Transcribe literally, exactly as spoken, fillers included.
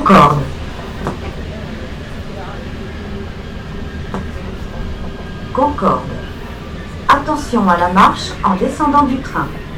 Concorde. Concorde. Attention à la marche en descendant du train.